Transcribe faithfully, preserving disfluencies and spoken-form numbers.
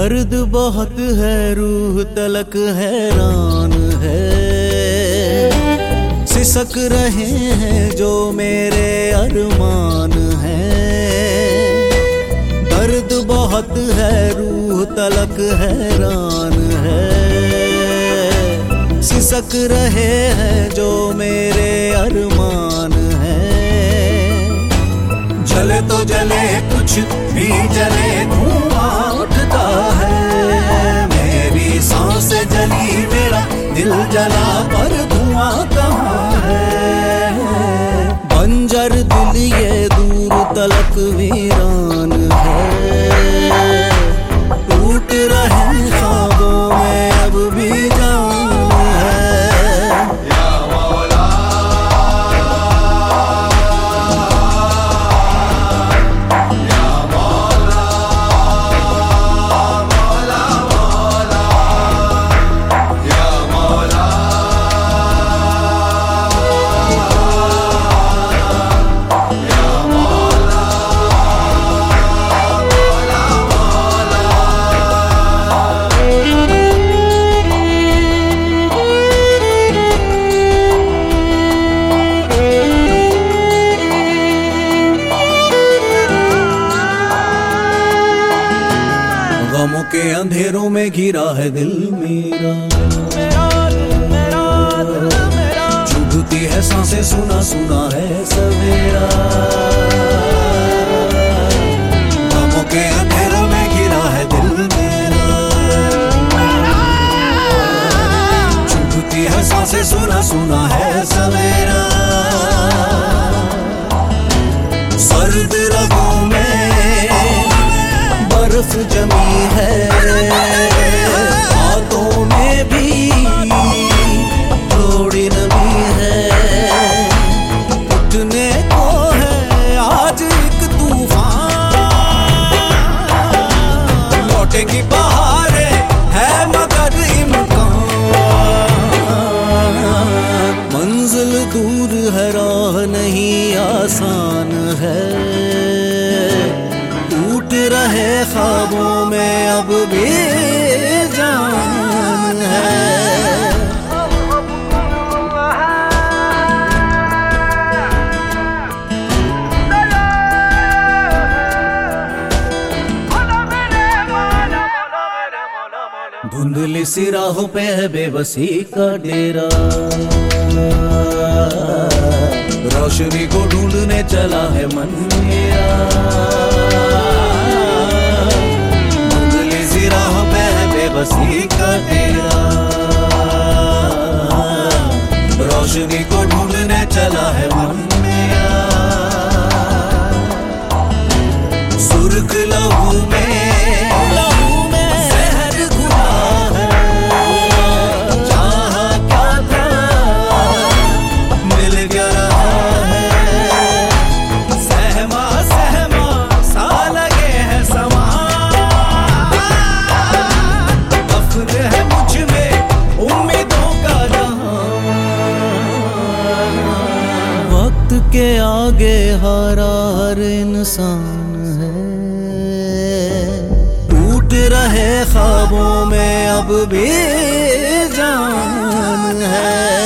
दर्द बहुत है, रूह तलक हैरान है। सिसक रहे हैं जो मेरे अरमान हैं। दर्द बहुत है, रूह तलक हैरान है। सिसक रहे हैं जो मेरे अरमान हैं। जले तो जले कुछ भी जले, धुआं उठता है। मेरी सांसें जली, मेरा दिल जला, पर धुआं कहाँ है। बंजर दिल ये दूर तलक वीरान है। टूट रहे ख्वाबों में अब भी जान है। या मौला या मौला मौला मौला या मौला या मौला गमों के अंधेरों में घिरा है दिल मेरा। चुभती है सांसें, सुना सुना है सवेरा। गमों के अंधेरों में घिरा है दिल मेरा। चुभती है सांसें, सुना सुना है सवेरा। सर्द रगों में बर्फ जमी है। हाथों में भी थोड़ी नमी है। उठने को है आज एक तूफान। लौटेगी बहारें है मगर इम्कान। मंजिल दूर है, राह नहीं आसान है। टूट रहे ख्वाबों में अब भी जान है। धुंधली सी राहों पे है बेबसी का डेरा। रोशनी को ढूंढने चला है मन मेरा। बेबसी का डेरा। रोशनी को ढूंढने चला है मन मेरा। सुर्ख लहू में लहू में जहर घुला है। जहाँ क्या था मिल गया रहा है। सहमा सहमा सा लगे है समा। है मुझ में उम्मीदों का जहां। वक्त के आगे हारा हर इंसान है। टूट रहे ख्वाबों में अब भी जान है।